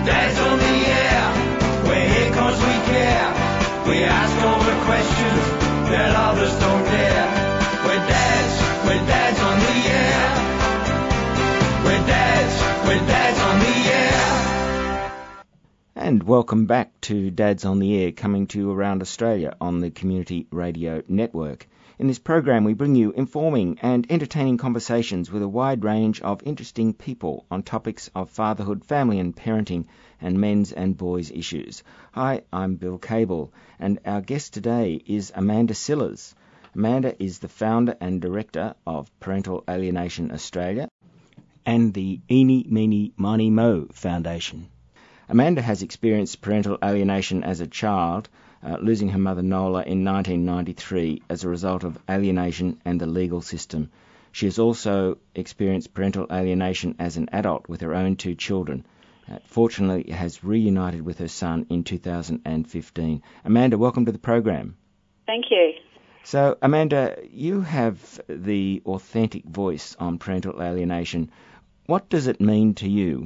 Dad's on the air, we're here 'cause we care. We ask all the questions that others don't dare. We're dads on the air. We're dads on the air. And welcome back to Dads on the Air, coming to you around Australia on the Community Radio Network. In this program, we bring you informing and entertaining conversations with a wide range of interesting people on topics of fatherhood, family and parenting, and men's and boys' issues. Hi, I'm Bill Cable, and our guest today is Amanda Sillars. Amanda is the founder and director of Parental Alienation Australia and the Eeny, Meeny, Miny, Mo Foundation. Amanda has experienced parental alienation as a child, losing her mother Nola in 1993 as a result of alienation and the legal system. She has also experienced parental alienation as an adult with her own 2 children. Fortunately, has reunited with her son in 2015. Amanda, welcome to the program. Thank you. So, Amanda, you have the authentic voice on parental alienation. What does it mean to you?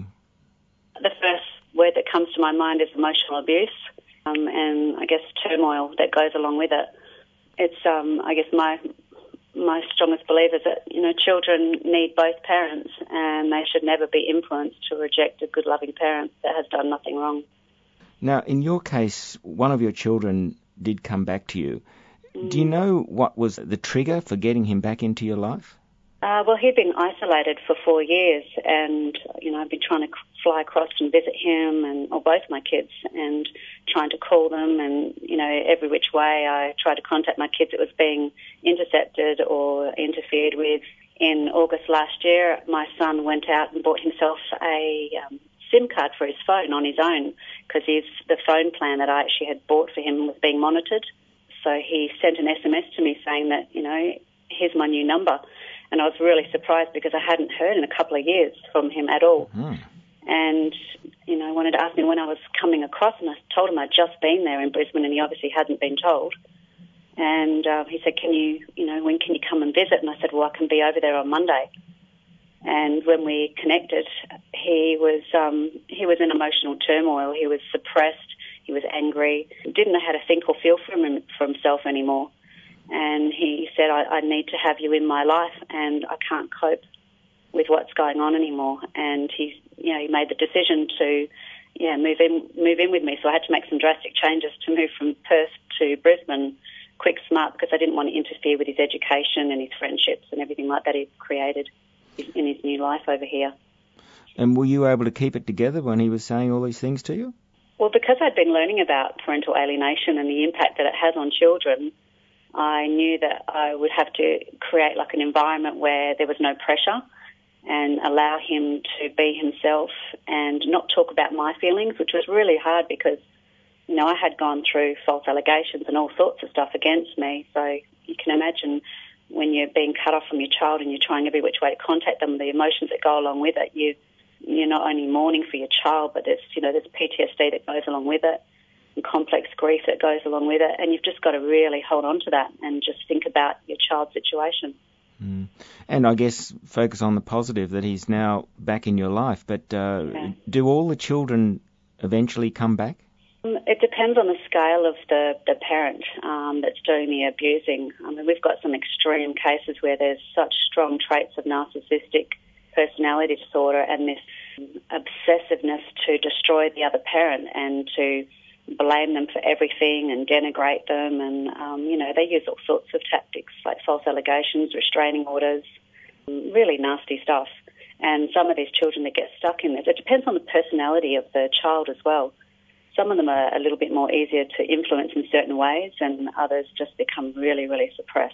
The first word that comes to my mind is emotional abuse. And I guess turmoil that goes along with it. It's, I guess, my strongest belief is that, children need both parents and they should never be influenced to reject a good, loving parent that has done nothing wrong. Now, in your case, one of your children did come back to you. Do you know what was the trigger for getting him back into your life? Well, he'd been isolated for 4 years and, I've been trying to fly across and visit him or both my kids and trying to call them and, every which way I tried to contact my kids. It was being intercepted or interfered with. In August last year, my son went out and bought himself a SIM card for his phone on his own because the phone plan that I actually had bought for him was being monitored. So he sent an SMS to me saying that, here's my new number. And I was really surprised because I hadn't heard in a couple of years from him at all. And, wanted to ask me when I was coming across, and I told him I'd just been there in Brisbane, and he obviously hadn't been told. And he said, when can you come and visit? And I said, well, I can be over there on Monday. And when we connected, he was in emotional turmoil. He was suppressed. He was angry. Didn't know how to think or feel for himself anymore. And he said, I need to have you in my life and I can't cope with what's going on anymore. And he made the decision to move in with me. So I had to make some drastic changes to move from Perth to Brisbane, quick, smart, because I didn't want to interfere with his education and his friendships and everything like that he'd created in his new life over here. And were you able to keep it together when he was saying all these things to you? Well, because I'd been learning about parental alienation and the impact that it has on children, I knew that I would have to create like an environment where there was no pressure and allow him to be himself and not talk about my feelings, which was really hard because, I had gone through false allegations and all sorts of stuff against me. So you can imagine when you're being cut off from your child and you're trying every which way to contact them, the emotions that go along with it. You're not only mourning for your child, but there's PTSD that goes along with it. Complex grief that goes along with it, and you've just got to really hold on to that and just think about your child's situation. And I guess focus on the positive that he's now back in your life. But do all the children eventually come back? It depends on the scale of the parent that's doing the abusing. I mean, we've got some extreme cases where there's such strong traits of narcissistic personality disorder and this obsessiveness to destroy the other parent and to blame them for everything and denigrate them, and they use all sorts of tactics like false allegations, restraining orders, really nasty stuff. And some of these children that get stuck in this, it depends on the personality of the child as well. Some of them are a little bit more easier to influence in certain ways, and others just become really, really suppressed.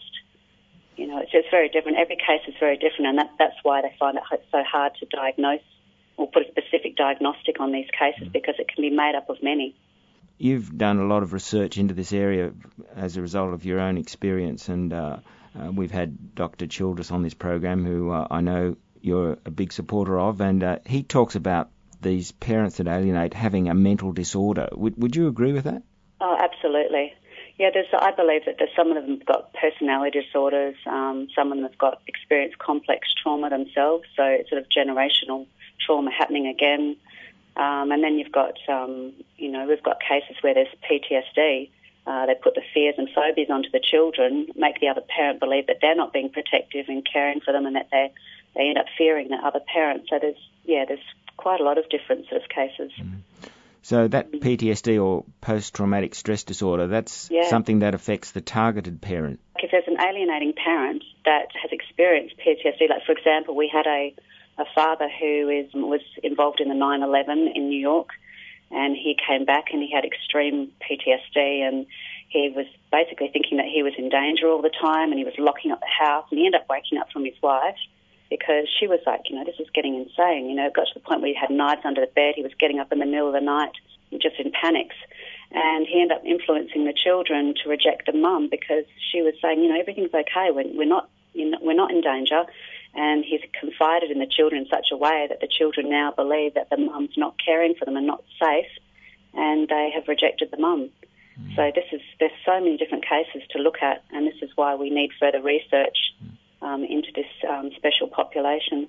It's very different. Every case is very different, and that's why they find it so hard to diagnose or put a specific diagnostic on these cases because it can be made up of many. You've done a lot of research into this area as a result of your own experience, and we've had Dr. Childress on this program, who I know you're a big supporter of, and he talks about these parents that alienate having a mental disorder. Would you agree with that? Oh, absolutely. Yeah, I believe that some of them have got personality disorders, some of them have got experienced complex trauma themselves, so it's sort of generational trauma happening again. And then you've got, we've got cases where there's PTSD. They put the fears and phobias onto the children, make the other parent believe that they're not being protective and caring for them, and that they end up fearing the other parent. So there's quite a lot of different sort of cases. Mm. So that PTSD or post-traumatic stress disorder, that's something that affects the targeted parent. If there's an alienating parent that has experienced PTSD, like for example, we had a father who was involved in the 9/11 in New York, and he came back and he had extreme PTSD, and he was basically thinking that he was in danger all the time, and he was locking up the house, and he ended up waking up from his wife because she was like, this is getting insane. It got to the point where he had knives under the bed. He was getting up in the middle of the night just in panics, and he ended up influencing the children to reject the mum because she was saying, everything's okay. We're not in danger. And he's confided in the children in such a way that the children now believe that the mum's not caring for them and not safe, and they have rejected the mum. Mm. So there's so many different cases to look at, and this is why we need further research into this special population.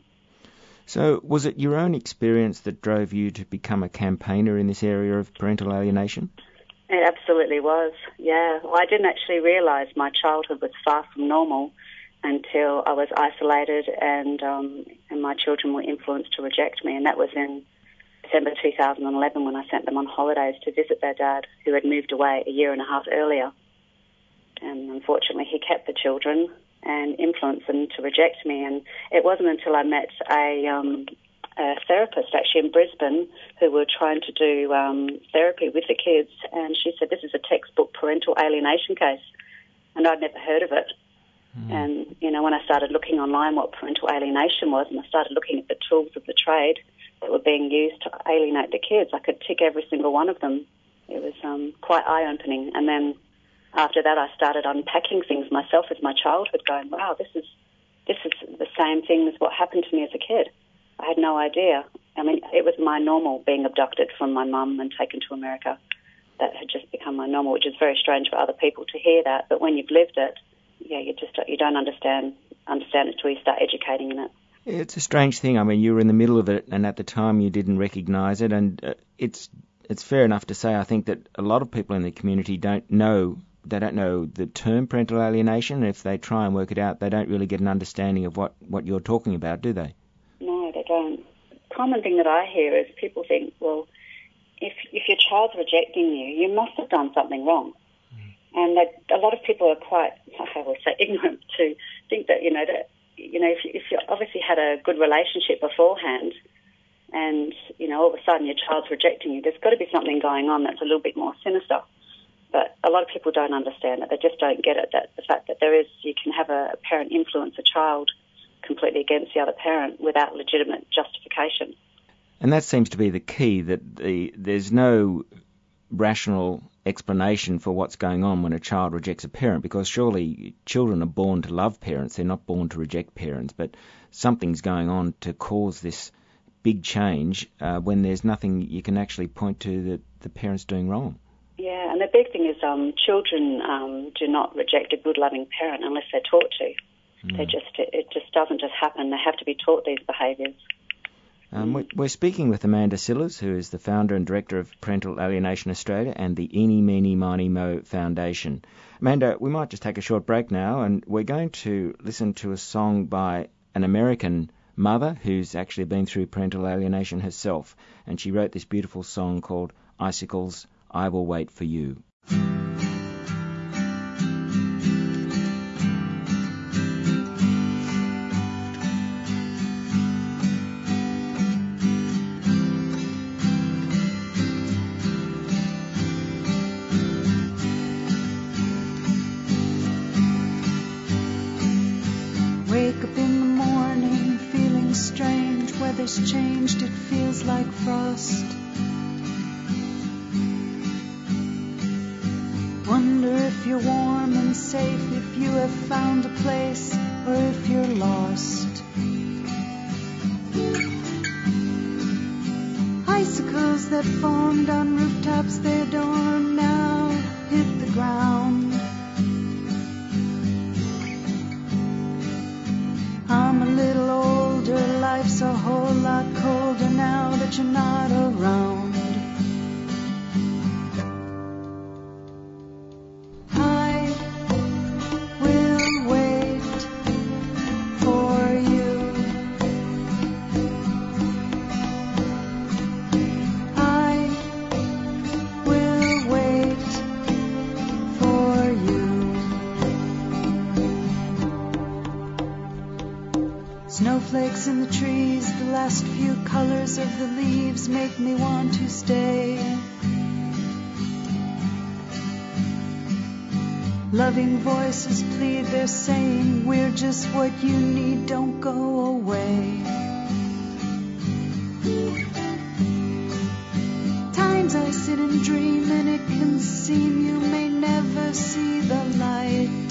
So was it your own experience that drove you to become a campaigner in this area of parental alienation? It absolutely was, yeah. Well, I didn't actually realise my childhood was far from normal until I was isolated and my children were influenced to reject me. And that was in December 2011 when I sent them on holidays to visit their dad, who had moved away a year and a half earlier. And unfortunately, he kept the children and influenced them to reject me. And it wasn't until I met a therapist actually in Brisbane who were trying to do therapy with the kids, and she said, this is a textbook parental alienation case. And I'd never heard of it. And, when I started looking online what parental alienation was, and I started looking at the tools of the trade that were being used to alienate the kids, I could tick every single one of them. It was quite eye-opening. And then after that, I started unpacking things myself with my childhood, going, wow, this is the same thing as what happened to me as a kid. I had no idea. I mean, it was my normal being abducted from my mum and taken to America. That had just become my normal, which is very strange for other people to hear that. But when you've lived it, you don't understand it till you start educating in it. It's a strange thing. I mean, you were in the middle of it, and at the time you didn't recognise it. And it's fair enough to say, I think, that a lot of people in the community don't know the term parental alienation. And if they try and work it out, they don't really get an understanding of what you're talking about, do they? No, they don't. The common thing that I hear is people think, well, if your child's rejecting you, you must have done something wrong. And a lot of people are quite, I would say, ignorant to think that, if you obviously had a good relationship beforehand and, all of a sudden your child's rejecting you, there's got to be something going on that's a little bit more sinister. But a lot of people don't understand it. They just don't get it, that the fact that you can have a parent influence a child completely against the other parent without legitimate justification. And that seems to be the key, that there's no rational explanation for what's going on when a child rejects a parent, because surely children are born to love parents, they're not born to reject parents, but something's going on to cause this big change when there's nothing you can actually point to that the parent's doing wrong. Yeah, and the big thing is children do not reject a good loving parent unless they're taught to. It just doesn't just happen. They have to be taught these behaviours. We're speaking with Amanda Sillars, who is the founder and director of Parental Alienation Australia and the Eeny, Meeny, Miny, Mo Foundation. Amanda, we might just take a short break now, and we're going to listen to a song by an American mother who's actually been through parental alienation herself, and she wrote this beautiful song called Icicles, I Will Wait for You. Weather's changed, it feels like frost. Wonder if you're warm and safe, if you have found a place, or if you're lost. Icicles that formed on rooftops, their dorm now hit the ground. I'm a little older, life's a whole lot colder now that you're not around. twigs in the trees, the last few colors of the leaves make me want to stay. Loving voices plead, they're saying, we're just what you need, don't go away. Times I sit and dream, and it can seem you may never see the light.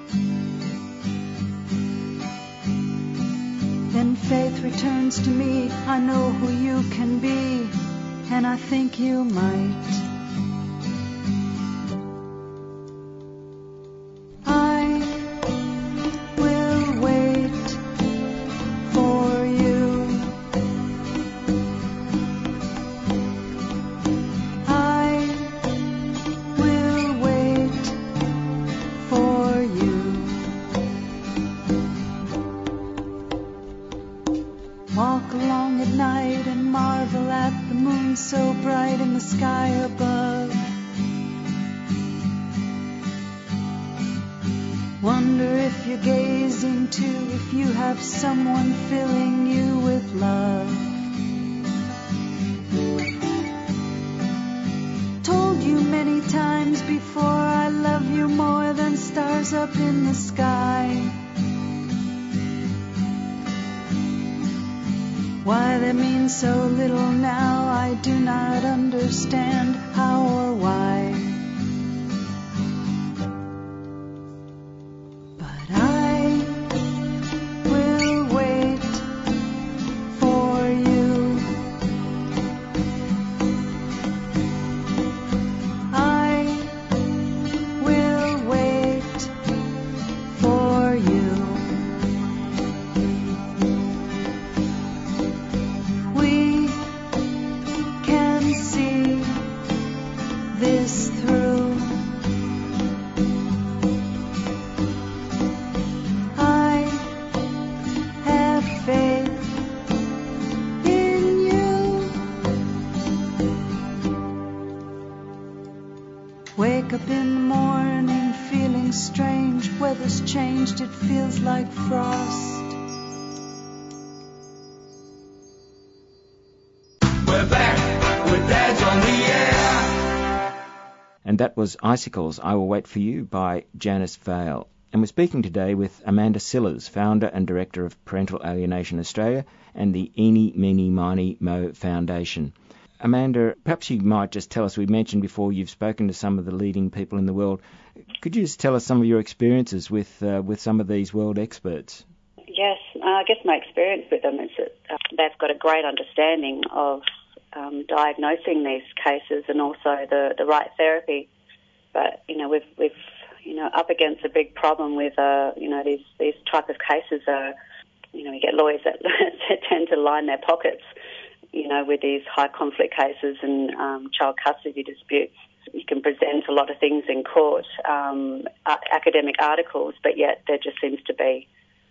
Then faith returns to me, I know who you can be, and I think you might. Walk along at night and marvel at the moon so bright in the sky above. Wonder if you're gazing too, if you have someone filling you with love. Told you many times before, I love you more than stars up in the sky. Why that means so little now, I do not understand how or why. But I will wait for you. I will wait for you. Wake up in the morning feeling strange. Weather's changed, it feels like frost. We're back with Dad's on the Air. And that was Icicles, I Will Wait For You by Janice Vale. And we're speaking today with Amanda Sillars, founder and director of Parental Alienation Australia and the Eeny, Meeny, Miny, Mo Foundation. Amanda, perhaps you might just tell us, we mentioned before you've spoken to some of the leading people in the world. Could you just tell us some of your experiences with some of these world experts? Yes, I guess my experience with them is that they've got a great understanding of diagnosing these cases and also the right therapy. But, we've up against a big problem with, these type of cases are, we get lawyers that tend to line their pockets, with these high conflict cases and child custody disputes. You can present a lot of things in court, academic articles, but yet there just seems to be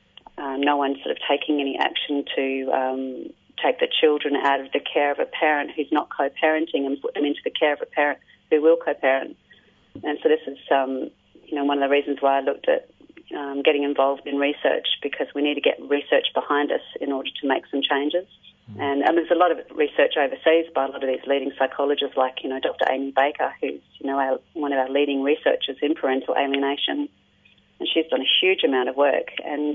no one sort of taking any action to take the children out of the care of a parent who's not co-parenting and put them into the care of a parent who will co-parent. And so this is, one of the reasons why I looked at getting involved in research, because we need to get research behind us in order to make some changes. And there's a lot of research overseas by a lot of these leading psychologists like, Dr. Amy Baker, who's, one of our leading researchers in parental alienation. And she's done a huge amount of work. And,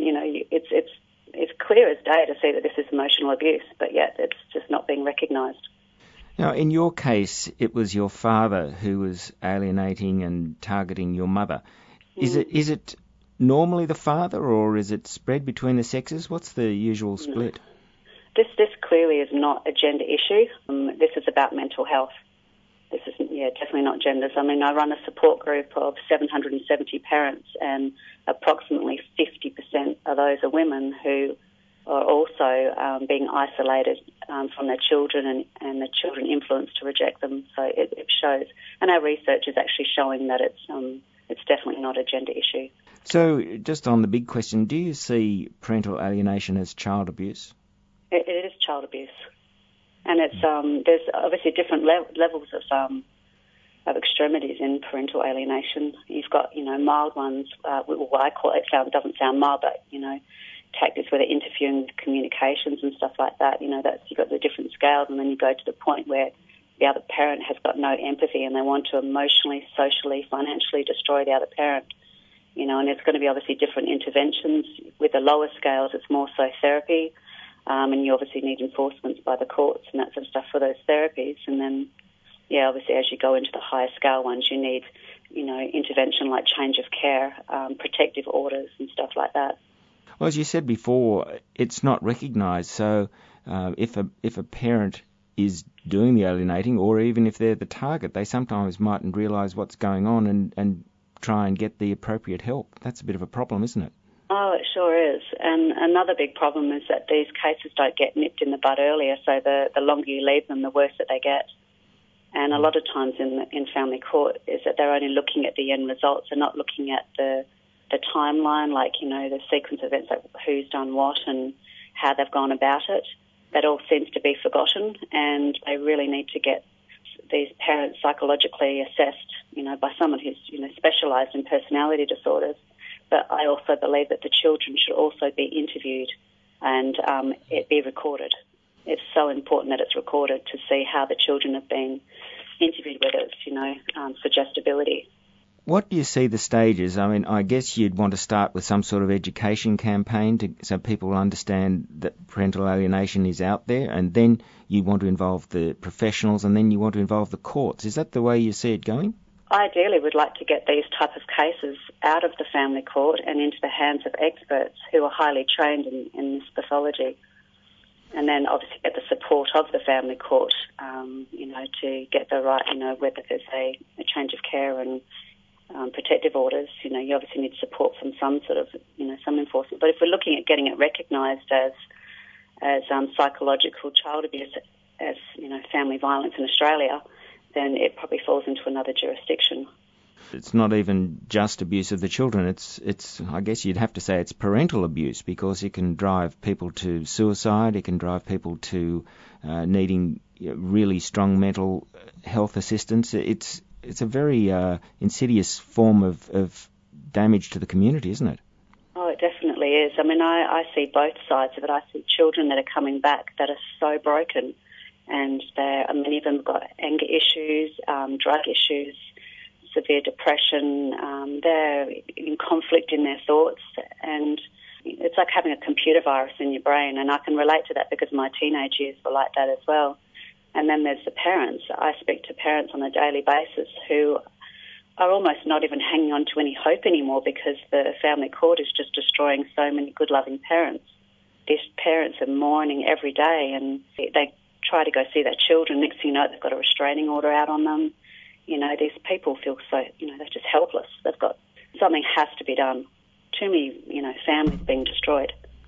it's clear as day to see that this is emotional abuse, but yet it's just not being recognised. Now, in your case, it was your father who was alienating and targeting your mother. Is it normally the father, or is it spread between the sexes? What's the usual split? This clearly is not a gender issue. This is about mental health. This is definitely not genders. I mean, I run a support group of 770 parents, and approximately 50% of those are women who are also being isolated from their children, and the children influenced to reject them. So it shows, and our research is actually showing that it's definitely not a gender issue. So, just on the big question, do you see parental alienation as child abuse? It is child abuse, and it's there's obviously different levels of extremities in parental alienation. You've got mild ones. What I call it doesn't sound mild, but tactics where they're interfering with communications and stuff like that. You've got the different scales, and then you go to the point where the other parent has got no empathy and they want to emotionally, socially, financially destroy the other parent. And there's going to be obviously different interventions. With the lower scales, it's more so therapy, and you obviously need enforcements by the courts and that sort of stuff for those therapies. And then, obviously as you go into the higher scale ones, you need, intervention like change of care, protective orders and stuff like that. Well, as you said before, it's not recognised. So if a parent is doing the alienating, or even if they're the target, they sometimes mightn't realise what's going on and try and get the appropriate help. That's a bit of a problem, isn't it? Oh, it sure is. And another big problem is that these cases don't get nipped in the bud earlier, so the longer you leave them, the worse that they get. And a lot of times in family court is that they're only looking at the end results. They're not looking at the timeline, like, the sequence of events, like who's done what and how they've gone about it. That all seems to be forgotten, and they really need to get these parents psychologically assessed, by someone who's, specialised in personality disorders. But I also believe that the children should also be interviewed and it be recorded. It's so important that it's recorded to see how the children have been interviewed, whether it's, suggestibility. What do you see the stages? I mean, I guess you'd want to start with some sort of education campaign so people understand that parental alienation is out there, and then you want to involve the professionals, and then you want to involve the courts. Is that the way you see it going? Ideally, we'd like to get these type of cases out of the family court and into the hands of experts who are highly trained in this pathology. And then obviously get the support of the family court, to get the right, whether there's a change of care and protective orders, you obviously need support from some sort of, some enforcement. But if we're looking at getting it recognised as psychological child abuse, as, family violence in Australia, then it probably falls into another jurisdiction. It's not even just abuse of the children. It's I guess you'd have to say it's parental abuse, because it can drive people to suicide. It can drive people to needing really strong mental health assistance. It's a very insidious form of damage to the community, isn't it? Oh, it definitely is. I mean, I see both sides of it. I see children that are coming back that are so broken, and many of them have got anger issues, drug issues, severe depression. They're in conflict in their thoughts, and it's like having a computer virus in your brain, and I can relate to that because my teenage years were like that as well. And then there's the parents. I speak to parents on a daily basis who are almost not even hanging on to any hope anymore because the family court is just destroying so many good, loving parents. These parents are mourning every day, and they try to go see their children. Next thing you know, they've got a restraining order out on them. These people feel so, they're just helpless. Something has to be done. Too many, families being destroyed.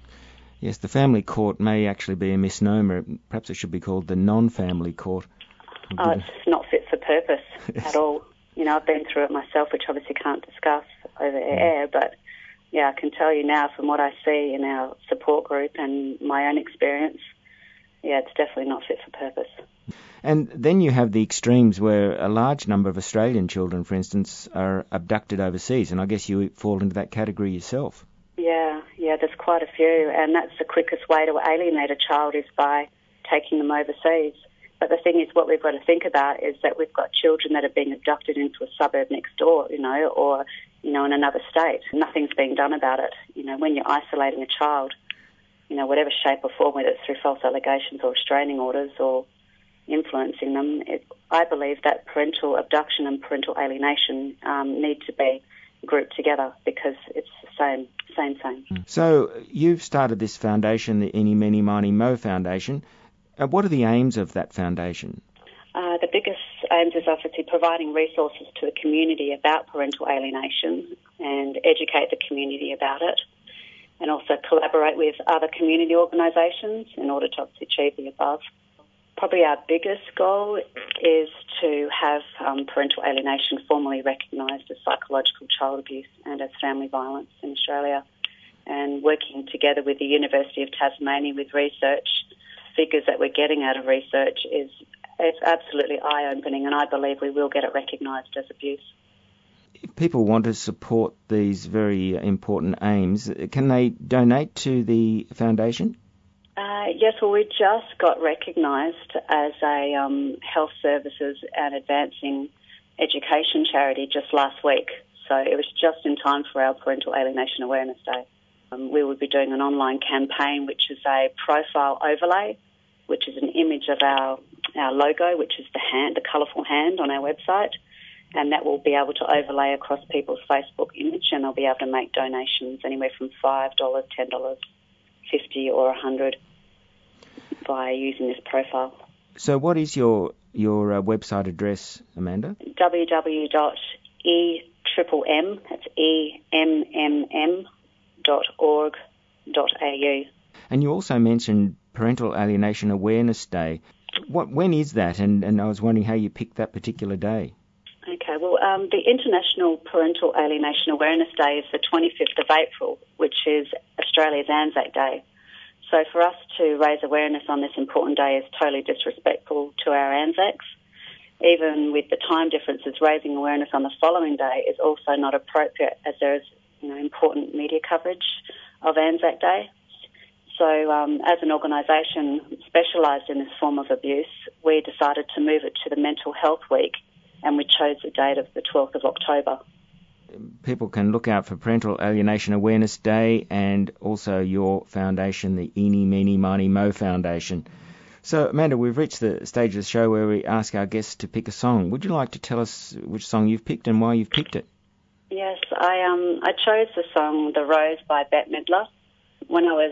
Yes, the family court may actually be a misnomer. Perhaps it should be called the non-family court. Oh, it's not fit for purpose at all. I've been through it myself, which obviously can't discuss over air, but I can tell you now from what I see in our support group and my own experience, it's definitely not fit for purpose. And then you have the extremes where a large number of Australian children, for instance, are abducted overseas, and I guess you fall into that category yourself. Yeah, there's quite a few, and that's the quickest way to alienate a child is by taking them overseas. But the thing is, what we've got to think about is that we've got children that are being abducted into a suburb next door, or, in another state. Nothing's being done about it. When you're isolating a child, whatever shape or form, whether it's through false allegations or restraining orders or influencing them, I believe that parental abduction and parental alienation need to be grouped together because it's the same. So you've started this foundation, the Eeny, Meeny, Miny, Mo Foundation. What are the aims of that foundation? The biggest aims is obviously providing resources to the community about parental alienation and educate the community about it, and also collaborate with other community organisations in order to obviously achieve the above. Probably our biggest goal is to have parental alienation formally recognised as psychological child abuse and as family violence in Australia, and working together with the University of Tasmania with research. Figures that we're getting out of research it's absolutely eye-opening, and I believe we will get it recognised as abuse. If people want to support these very important aims, can they donate to the foundation? Yes, well, we just got recognised as a health services and advancing education charity just last week. So it was just in time for our Parental Alienation Awareness Day. We will be doing an online campaign, which is a profile overlay, which is an image of our logo, which is the colourful hand on our website, and that will be able to overlay across people's Facebook image, and they'll be able to make donations anywhere from $5, $10, $50 or $100 by using this profile. So what is your website address, Amanda? www.eMMM, that's EMMM.org.au. And you also mentioned Parental Alienation Awareness Day. When is that? And I was wondering how you picked that particular day. Okay, well, the International Parental Alienation Awareness Day is the 25th of April, which is Australia's Anzac Day. So for us to raise awareness on this important day is totally disrespectful to our Anzacs. Even with the time differences, raising awareness on the following day is also not appropriate, as there is important media coverage of Anzac Day. So as an organisation specialised in this form of abuse, we decided to move it to the Mental Health Week, and we chose the date of the 12th of October. People can look out for Parental Alienation Awareness Day and also your foundation, the Eeny, Meeny, Miny, Mo Foundation. So, Amanda, we've reached the stage of the show where we ask our guests to pick a song. Would you like to tell us which song you've picked and why you've picked it? Yes, I chose the song The Rose by Bette Midler. When I was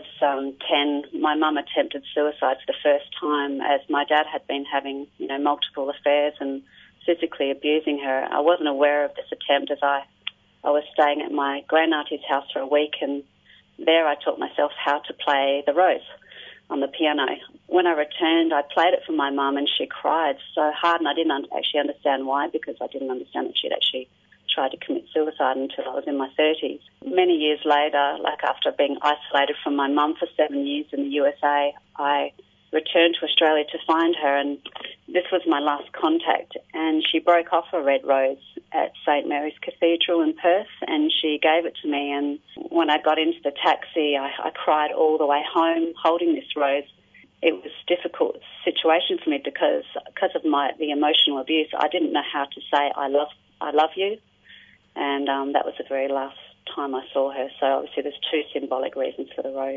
10, my mum attempted suicide for the first time, as my dad had been having multiple affairs and physically abusing her. I wasn't aware of this attempt, as I was staying at my grandauntie's house for a week, and there I taught myself how to play The Rose on the piano. When I returned, I played it for my mum, and she cried so hard, and I didn't actually understand why, because I didn't understand that she'd actually tried to commit suicide until I was in my 30s. Many years later, after being isolated from my mum for 7 years in the USA, I returned to Australia to find her, and this was my last contact, and she broke off a red rose at St Mary's Cathedral in Perth, and she gave it to me, and when I got into the taxi, I cried all the way home holding this rose. It was a difficult situation for me because of the emotional abuse. I didn't know how to say I love you, and that was the very last time I saw her. So obviously there's two symbolic reasons for the rose.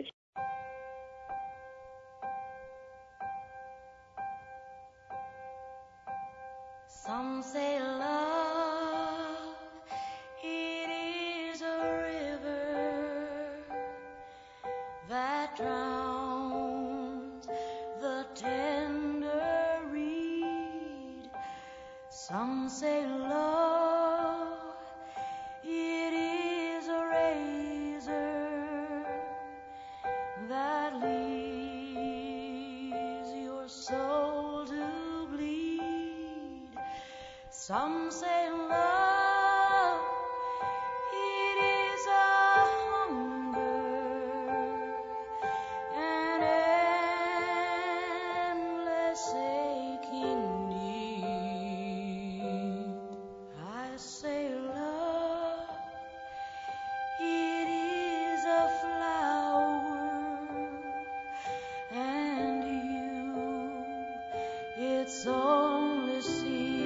Some say love, it is a river that drowns the tender reed. Some say love, it is a razor that leaves your soul to bleed. Some say love, it is a hunger, an endless aching need. I say love, it is a flower, and you, its only seed.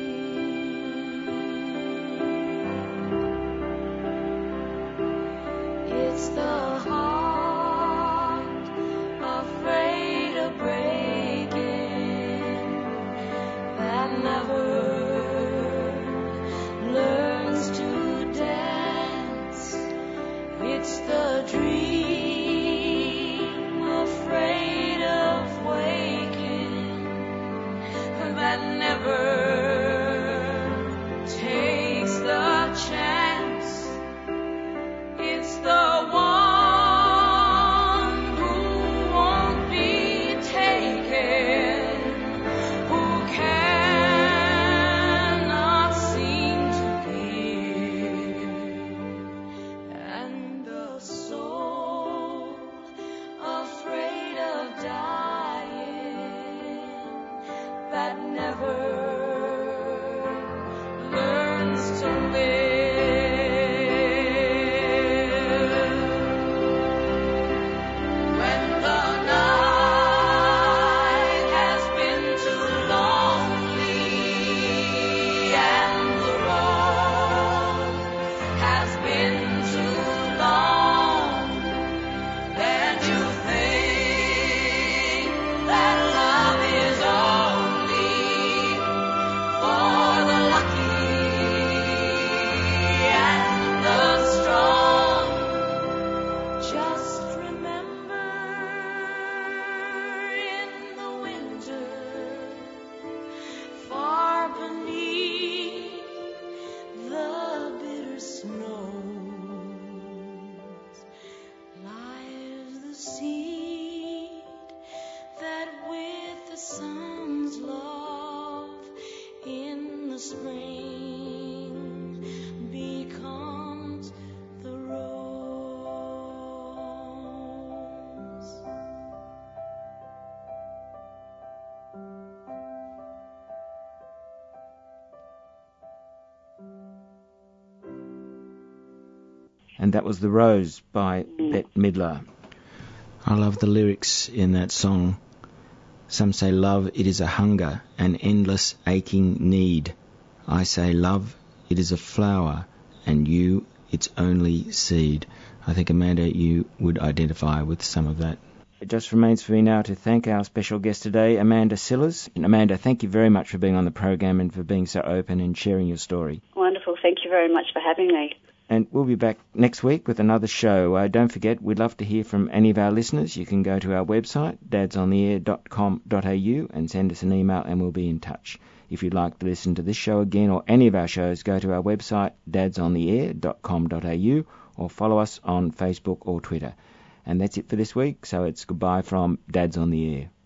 It's the heart afraid of breaking that never learns to dance. It's the dream afraid of waking that never takes the chance. It's the one who won't be taken, who cannot seem to give, and the soul afraid of dying that never learns to live. And that was The Rose by Bette Midler. I love the lyrics in that song. Some say love, it is a hunger, an endless aching need. I say love, it is a flower, and you, its only seed. I think, Amanda, you would identify with some of that. It just remains for me now to thank our special guest today, Amanda Sillars. And Amanda, thank you very much for being on the program and for being so open and sharing your story. Wonderful. Thank you very much for having me. And we'll be back next week with another show. Don't forget, we'd love to hear from any of our listeners. You can go to our website, dadsontheair.com.au, and send us an email and we'll be in touch. If you'd like to listen to this show again or any of our shows, go to our website, dadsontheair.com.au, or follow us on Facebook or Twitter. And that's it for this week, so it's goodbye from Dads on the Air.